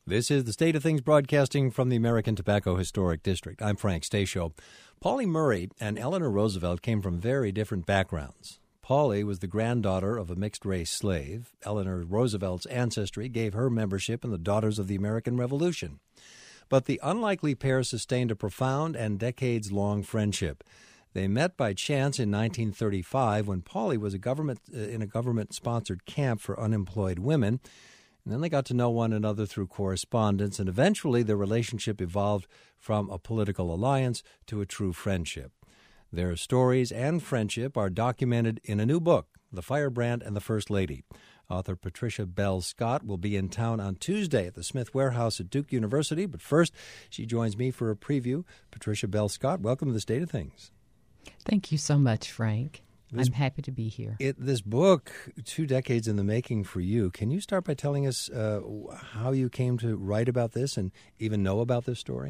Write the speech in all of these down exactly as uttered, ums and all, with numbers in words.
This is the State of Things broadcasting from the American Tobacco Historic District. I'm Frank Stasio. Pauli Murray and Eleanor Roosevelt came from very different backgrounds. Pauli was the granddaughter of a mixed-race slave. Eleanor Roosevelt's ancestry gave her membership in the Daughters of the American Revolution. But the unlikely pair sustained a profound and decades-long friendship. They met by chance in nineteen thirty-five when Pauli was a government uh, in a government-sponsored camp for unemployed women. And then they got to know one another through correspondence, and eventually their relationship evolved from a political alliance to a true friendship. Their stories and friendship are documented in a new book, The Firebrand and the First Lady. Author Patricia Bell Scott will be in town on Tuesday at the Smith Warehouse at Duke University. But first, she joins me for a preview. Patricia Bell Scott, welcome to the State of Things. Thank you so much, Frank. This, I'm happy to be here. It, this book, two decades in the making for you, can you start by telling us uh, how you came to write about this and even know about this story?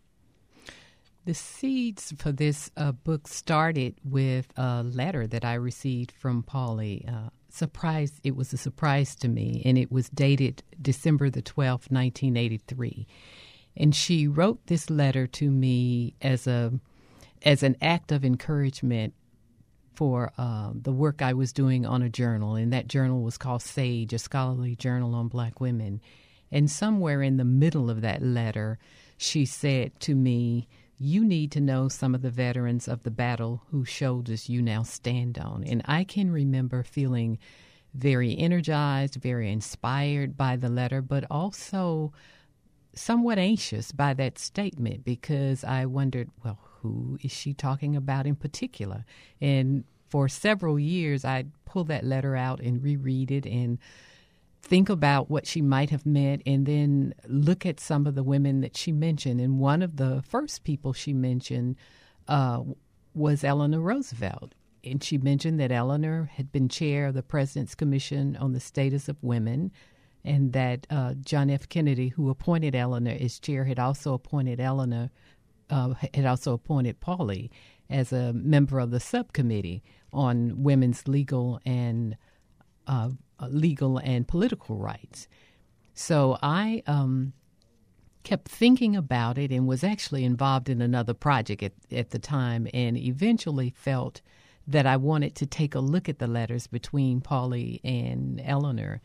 The seeds for this uh, book started with a letter that I received from Pauli. Uh, surprise, it was a surprise to me, and it was dated December the twelfth, nineteen eighty-three. And she wrote this letter to me as a as an act of encouragement for uh, the work I was doing on a journal, and that journal was called SAGE, a scholarly journal on black women. And somewhere in the middle of that letter, she said to me, "You need to know some of the veterans of the battle whose shoulders you now stand on." And I can remember feeling very energized, very inspired by the letter, but also somewhat anxious by that statement because I wondered, well, who is she talking about in particular? And for several years, I'd pull that letter out and reread it and think about what she might have meant and then look at some of the women that she mentioned. And one of the first people she mentioned uh, was Eleanor Roosevelt. And she mentioned that Eleanor had been chair of the President's Commission on the Status of Women, and that uh, John F. Kennedy, who appointed Eleanor as chair, had also appointed Eleanor, uh, had also appointed Pauli as a member of the subcommittee on women's legal and uh, legal and political rights. So I um, kept thinking about it and was actually involved in another project at, at the time, and eventually felt that I wanted to take a look at the letters between Pauli and Eleanor.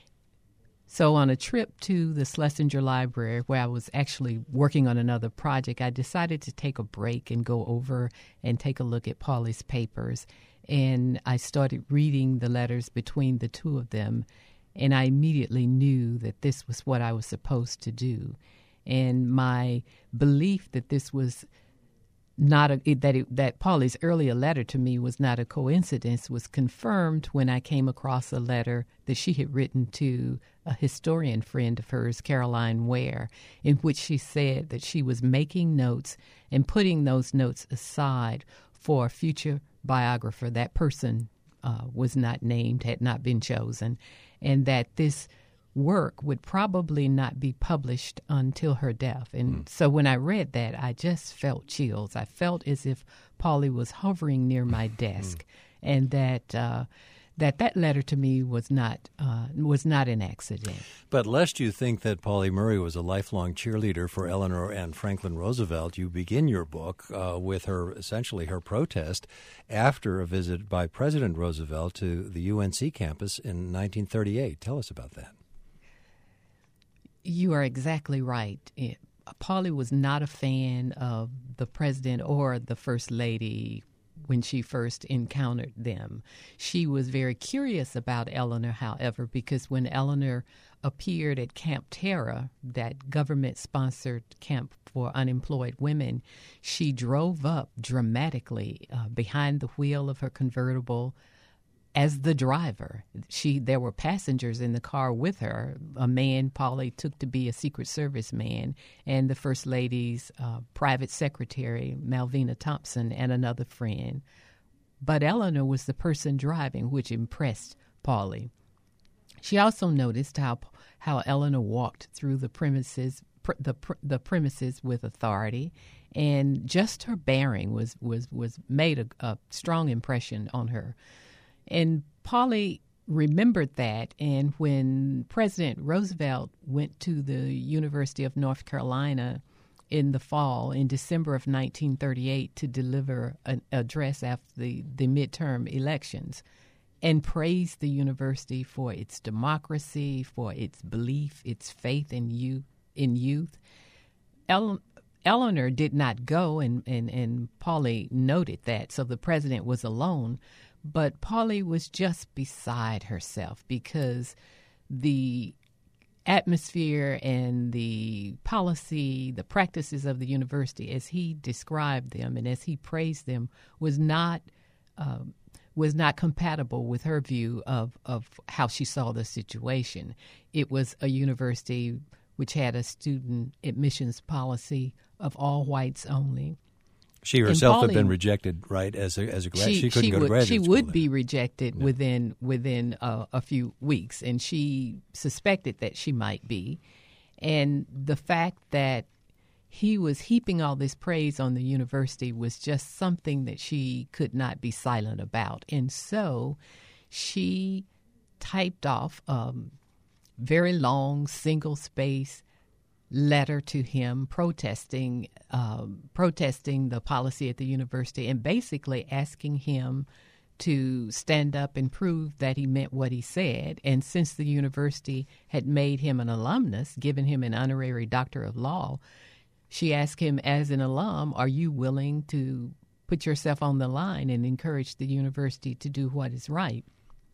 So on a trip to the Schlesinger Library, where I was actually working on another project, I decided to take a break and go over and take a look at Pauli's papers. And I started reading the letters between the two of them, and I immediately knew that this was what I was supposed to do. And my belief that this was not a, that it, that Pauli's earlier letter to me was not a coincidence was confirmed when I came across a letter that she had written to a historian friend of hers, Caroline Ware, in which she said that she was making notes and putting those notes aside for a future biographer. That person uh, was not named, had not been chosen, and that this work would probably not be published until her death. And mm. so when I read that, I just felt chills. I felt as if Pauli was hovering near my desk, mm. and that uh, that that letter to me was not uh, was not an accident. But lest you think that Pauli Murray was a lifelong cheerleader for Eleanor and Franklin Roosevelt, you begin your book uh, with her essentially her protest after a visit by President Roosevelt to the U N C campus in nineteen thirty-eight. Tell us about that. You are exactly right. It, Pauli was not a fan of the president or the first lady when she first encountered them. She was very curious about Eleanor, however, because when Eleanor appeared at Camp Terra, that government-sponsored camp for unemployed women, she drove up dramatically uh, behind the wheel of her convertible as the driver. She there were passengers in the car with her, a man Pauli took to be a Secret Service man, and the First Lady's uh, private secretary, Malvina Thompson, and another friend. But Eleanor was the person driving, which impressed Pauli. She also noticed how how Eleanor walked through the premises pr- the pr- the premises with authority, and just her bearing was was was made a, a strong impression on her. And Pauli remembered that. And when President Roosevelt went to the University of North Carolina in the fall, in December of nineteen thirty-eight, to deliver an address after the, the midterm elections, and praised the university for its democracy, for its belief, its faith in youth. In youth. El- Eleanor did not go, and, and, and Pauley noted that, so the president was alone. But Pauley was just beside herself because the atmosphere and the policy, the practices of the university, as he described them and as he praised them, was not um, was not compatible with her view of, of how she saw the situation. It was a university which had a student admissions policy of all whites only. She herself Pauley, had been rejected, right, as a as a graduate. She, she couldn't she go would, to graduate She school would then. be rejected Yeah. within within uh, a few weeks, and she suspected that she might be. And the fact that he was heaping all this praise on the university was just something that she could not be silent about. And so she typed off a very long, single-space letter to him protesting um, protesting the policy at the university and basically asking him to stand up and prove that he meant what he said. And since the university had made him an alumnus, given him an honorary doctor of law, she asked him, as an alum, are you willing to put yourself on the line and encourage the university to do what is right?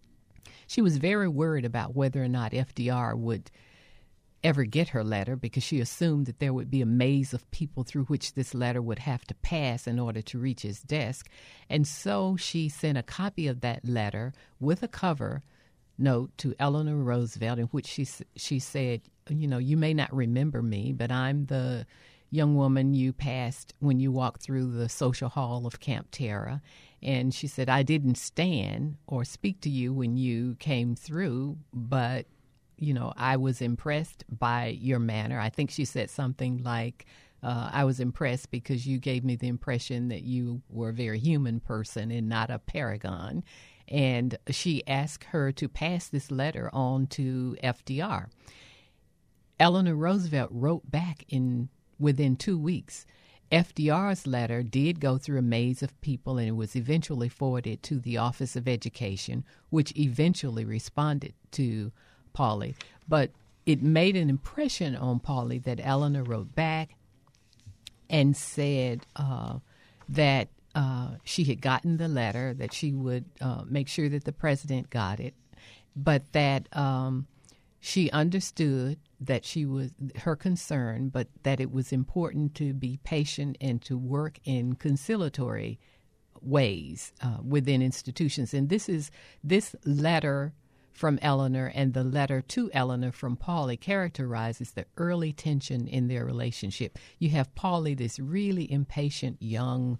She was very worried about whether or not F D R would ever get her letter, because she assumed that there would be a maze of people through which this letter would have to pass in order to reach his desk. And so she sent a copy of that letter with a cover note to Eleanor Roosevelt, in which she she said, you know, you may not remember me, but I'm the young woman you passed when you walked through the social hall of Camp Terra. And she said, I didn't stand or speak to you when you came through, but, you know, I was impressed by your manner. I think she said something like, uh, I was impressed because you gave me the impression that you were a very human person and not a paragon. And she asked her to pass this letter on to F D R. Eleanor Roosevelt wrote back in within two weeks. F D R's letter did go through a maze of people, and it was eventually forwarded to the Office of Education, which eventually responded to Pauley. But it made an impression on Pauley that Eleanor wrote back and said uh, that uh, she had gotten the letter, that she would uh, make sure that the president got it, but that um, she understood that she was her concern, but that it was important to be patient and to work in conciliatory ways uh, within institutions. And this is this letter from Eleanor and the letter to Eleanor from Pauley characterizes the early tension in their relationship. You have Pauley, this really impatient young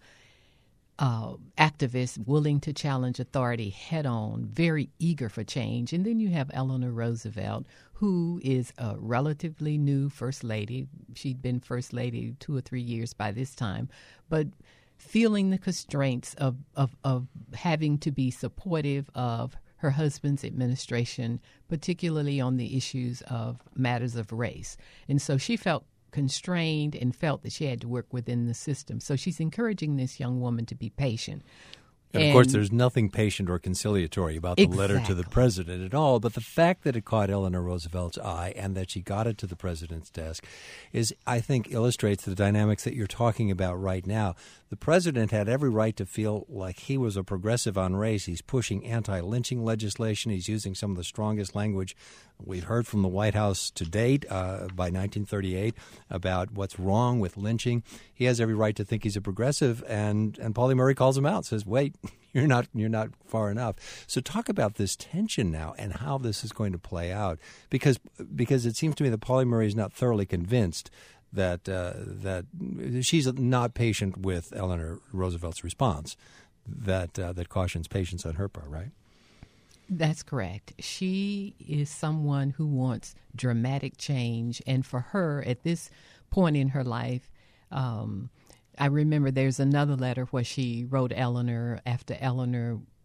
uh, activist, willing to challenge authority head on, very eager for change. And then you have Eleanor Roosevelt, who is a relatively new first lady. She'd been first lady two or three years by this time, but feeling the constraints of, of, of having to be supportive of her husband's administration, particularly on the issues of matters of race. And so she felt constrained and felt that she had to work within the system. So she's encouraging this young woman to be patient. And, of and, course, there's nothing patient or conciliatory about the exactly. letter to the president at all. But the fact that it caught Eleanor Roosevelt's eye and that she got it to the president's desk is, I think, illustrates the dynamics that you're talking about right now. The president had every right to feel like he was a progressive on race. He's pushing anti-lynching legislation. He's using some of the strongest language we've heard from the White House to date uh, by nineteen thirty-eight about what's wrong with lynching. He has every right to think he's a progressive, and, and Pauley Murray calls him out, says, wait, you're not you're not far enough. So talk about this tension now and how this is going to play out, because because it seems to me that Pauley Murray is not thoroughly convinced that uh, that she's not patient with Eleanor Roosevelt's response, that uh, that cautions patience on her part, right? That's correct. She is someone who wants dramatic change, and for her, at this point in her life, um, I remember there's another letter where she wrote Eleanor after Eleanor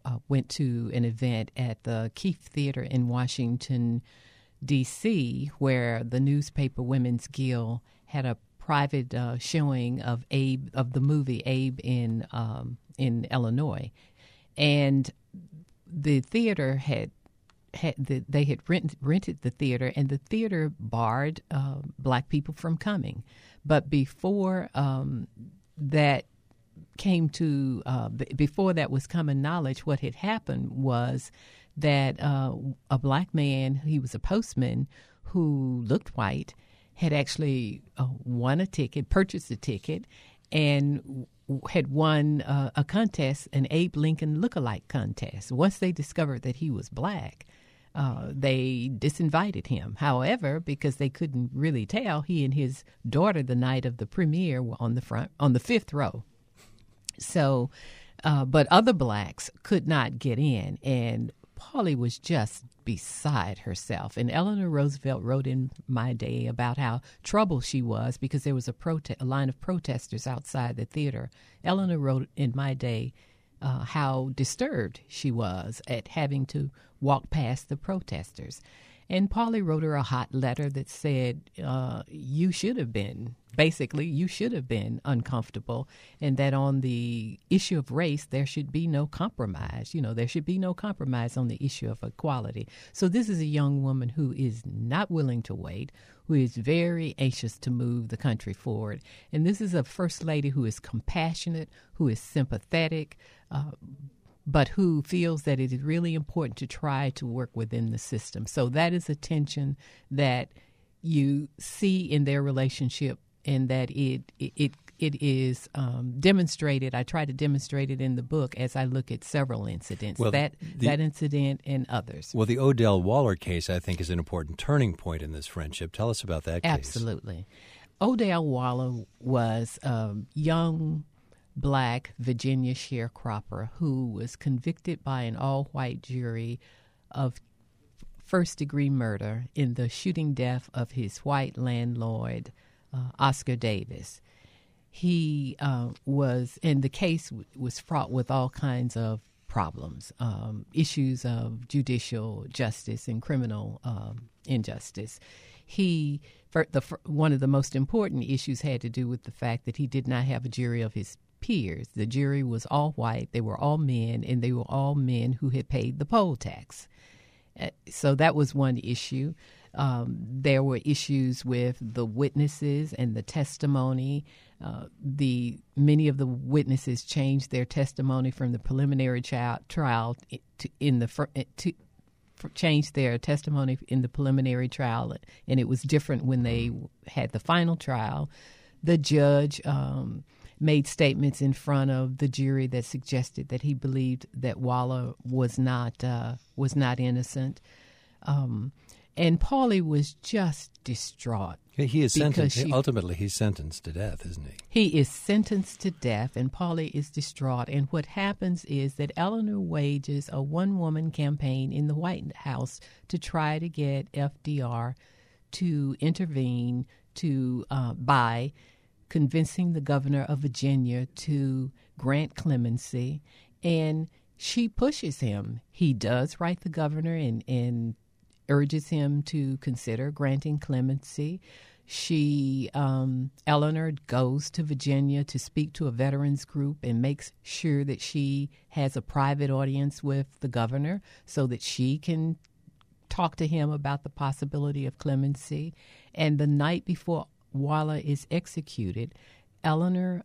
uh, went to an event at the Keith Theater in Washington, D C, where the Newspaper Women's Guild had a private uh, showing of Abe, of the movie Abe in um, in Illinois, and the theater had had the, they had rent, rented the theater, and the theater barred uh, black people from coming. But before um, that came to uh, b- before that was common knowledge, what had happened was that uh, a black man, he was a postman who looked white, had actually uh, won a ticket, purchased a ticket, and w- had won uh, a contest, an Abe Lincoln lookalike contest. Once they discovered that he was black, uh, they disinvited him. However, because they couldn't really tell, he and his daughter, the night of the premiere, were on the front, on the fifth row. So, uh, but other blacks could not get in, and Pauley was just beside herself. And Eleanor Roosevelt wrote in My Day about how troubled she was because there was a, prote- a line of protesters outside the theater. Eleanor wrote in My Day uh, how disturbed she was at having to walk past the protesters. And Pauley wrote her a hot letter that said, uh, you should have been, basically, you should have been uncomfortable, and that on the issue of race, there should be no compromise. You know, there should be no compromise on the issue of equality. So this is a young woman who is not willing to wait, who is very anxious to move the country forward. And this is a first lady who is compassionate, who is sympathetic, uh, but who feels that it is really important to try to work within the system. So that is a tension that you see in their relationship, and that it it it is um, demonstrated. I try to demonstrate it in the book as I look at several incidents, well, that the, that incident and others. Well, the Odell Waller case, I think, is an important turning point in this friendship. Tell us about that case. Absolutely. Odell Waller was a young black Virginia sharecropper who was convicted by an all-white jury of first-degree murder in the shooting death of his white landlord, uh, Oscar Davis. He uh, was, and the case w- was fraught with all kinds of problems, um, issues of judicial justice and criminal um, injustice. He, for the for, one of the most important issues had to do with the fact that he did not have a jury of his peers. The jury was all white, they were all men, and they were all men who had paid the poll tax. Uh, so that was one issue. Um, there were issues with the witnesses and the testimony. Uh, the many of the witnesses changed their testimony from the preliminary trial, trial to, in the to changed their testimony in the preliminary trial, and it was different when they had the final trial. The judge um, made statements in front of the jury that suggested that he believed that Waller was not uh, was not innocent. Um, and Pauley was just distraught. He is sentenced. She, ultimately, he's sentenced to death, isn't he? He is sentenced to death, and Pauley is distraught. And what happens is that Eleanor wages a one-woman campaign in the White House to try to get F D R to intervene to uh, by convincing the governor of Virginia to grant clemency. And she pushes him. He does write the governor and, and urges him to consider granting clemency. She, um, Eleanor, goes to Virginia to speak to a veterans group and makes sure that she has a private audience with the governor so that she can talk to him about the possibility of clemency. And the night before Waller is executed, Eleanor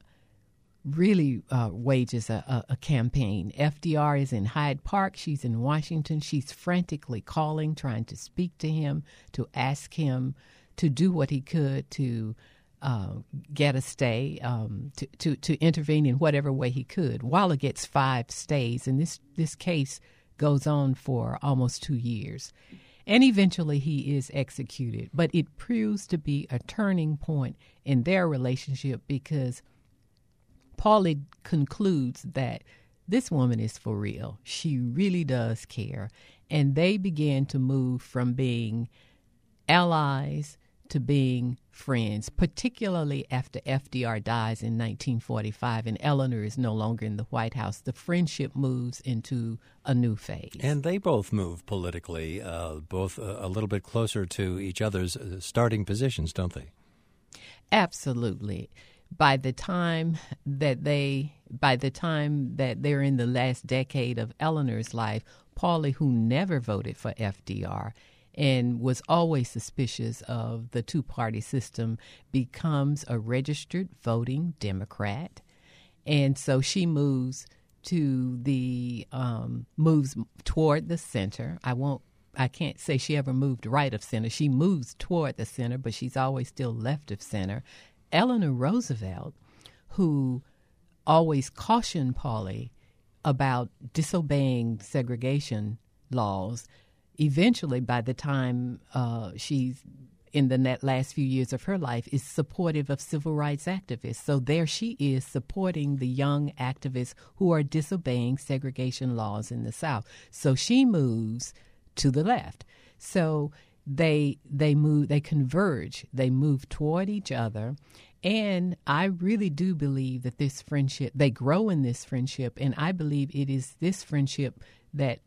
really uh, wages a, a, a campaign. F D R is in Hyde Park. She's in Washington. She's frantically calling, trying to speak to him, to ask him to do what he could to uh, get a stay, um, to, to, to intervene in whatever way he could. Waller gets five stays, and this, this case goes on for almost two years. And eventually he is executed. But it proves to be a turning point in their relationship because Pauley concludes that this woman is for real. She really does care. And they began to move from being allies to being friends, particularly after F D R dies in nineteen forty-five and Eleanor is no longer in the White House. The friendship moves into a new phase. And they both move politically, uh, both a, a little bit closer to each other's uh, starting positions, don't they? Absolutely. By the time that they, by the time that they're in the last decade of Eleanor's life, Pauley, who never voted for F D R and was always suspicious of the two-party system, becomes a registered voting Democrat. And so she moves to the, um, moves toward the center. I won't, I can't say she ever moved right of center. She moves toward the center, but she's always still left of center. Eleanor Roosevelt, who always cautioned Pauley about disobeying segregation laws, eventually, by the time uh, she's in the net last few years of her life, is supportive of civil rights activists. So there she is supporting the young activists who are disobeying segregation laws in the South. So she moves to the left. So they they move, they converge, they move toward each other. And I really do believe that this friendship, they grow in this friendship, and I believe it is this friendship that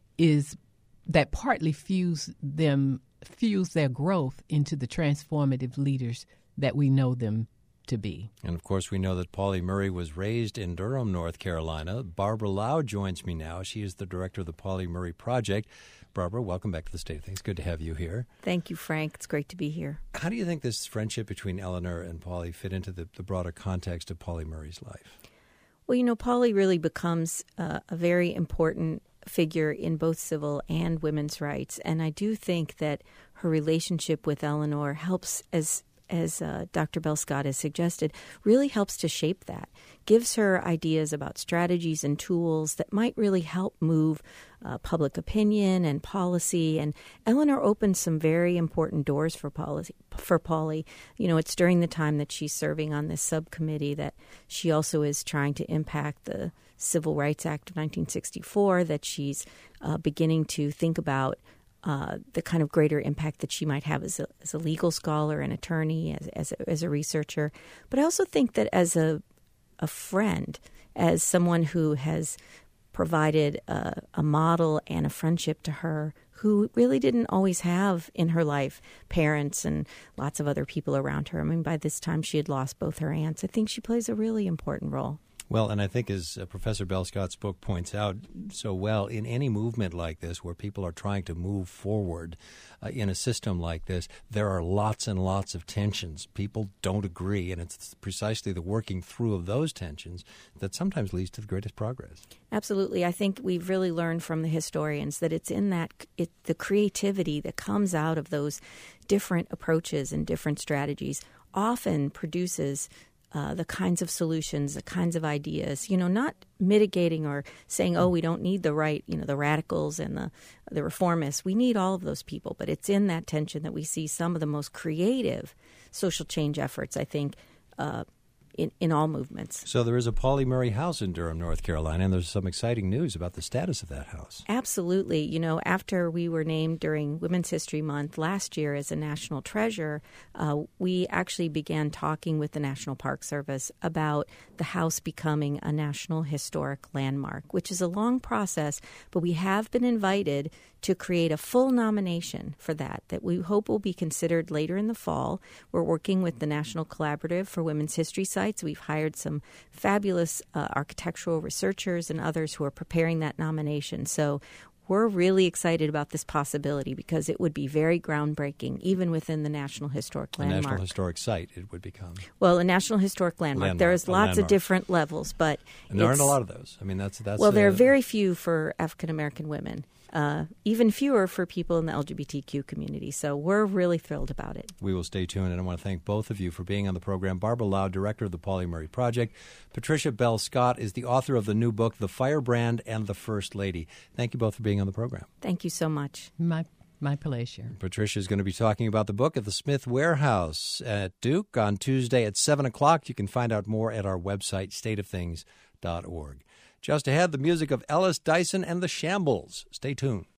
is that partly fuels them, fuels their growth into the transformative leaders that we know them to be. And, of course, we know that Pauley Murray was raised in Durham, North Carolina. Barbara Lau joins me now. She is the director of the Pauley Murray Project. Barbara, welcome back to the State of Things. Good to have you here. Thank you, Frank. It's great to be here. How do you think this friendship between Eleanor and Pauley fit into the, the broader context of Pauley Murray's life? Well, you know, Pauley really becomes uh, a very important figure in both civil and women's rights. And I do think that her relationship with Eleanor helps, as as uh, Doctor Bell-Scott has suggested, really helps to shape that, gives her ideas about strategies and tools that might really help move uh, public opinion and policy. And Eleanor opened some very important doors for policy, for Pauley. You know, it's during the time that she's serving on this subcommittee that she also is trying to impact the Civil Rights Act of nineteen sixty-four, that she's uh, beginning to think about Uh, the kind of greater impact that she might have as a, as a legal scholar and attorney, as as a, as a researcher. But I also think that as a a friend, as someone who has provided a, a model and a friendship to her, who really didn't always have in her life parents and lots of other people around her. I mean, by this time she had lost both her aunts. I think she plays a really important role. Well, and I think as uh, Professor Bell-Scott's book points out so well, in any movement like this where people are trying to move forward uh, in a system like this, there are lots and lots of tensions. People don't agree, and it's precisely the working through of those tensions that sometimes leads to the greatest progress. Absolutely. I think we've really learned from the historians that it's in that it, the creativity that comes out of those different approaches and different strategies often produces Uh, the kinds of solutions, the kinds of ideas, you know, not mitigating or saying, oh, we don't need the right, you know, the radicals and the the reformists. We need all of those people. But it's in that tension that we see some of the most creative social change efforts, I think, uh, in, in all movements. So there is a Pauley Murray house in Durham, North Carolina, and there's some exciting news about the status of that house. Absolutely. You know, after we were named during Women's History Month last year as a national treasure, uh, we actually began talking with the National Park Service about the house becoming a National Historic Landmark, which is a long process, but we have been invited to create a full nomination for that, that we hope will be considered later in the fall. We're working with the National Collaborative for Women's History Sites. We've hired some fabulous uh, architectural researchers and others who are preparing that nomination. So we're really excited about this possibility because it would be very groundbreaking, even within the National Historic Landmark. A National Historic Site it would become. Well, a National Historic Landmark. landmark There's lots landmark. of different levels, but and there aren't a lot of those. I mean, that's that's. Well, there uh, are very few for African American women. Uh, even fewer for people in the L G B T Q community. So we're really thrilled about it. We will stay tuned, and I want to thank both of you for being on the program. Barbara Lau, director of the Pauley Murray Project. Patricia Bell-Scott is the author of the new book, The Firebrand and the First Lady. Thank you both for being on the program. Thank you so much. My My pleasure. Patricia is going to be talking about the book at the Smith Warehouse at Duke on Tuesday at seven o'clock. You can find out more at our website, state of things dot org. Just ahead, the music of Ellis Dyson and the Shambles. Stay tuned.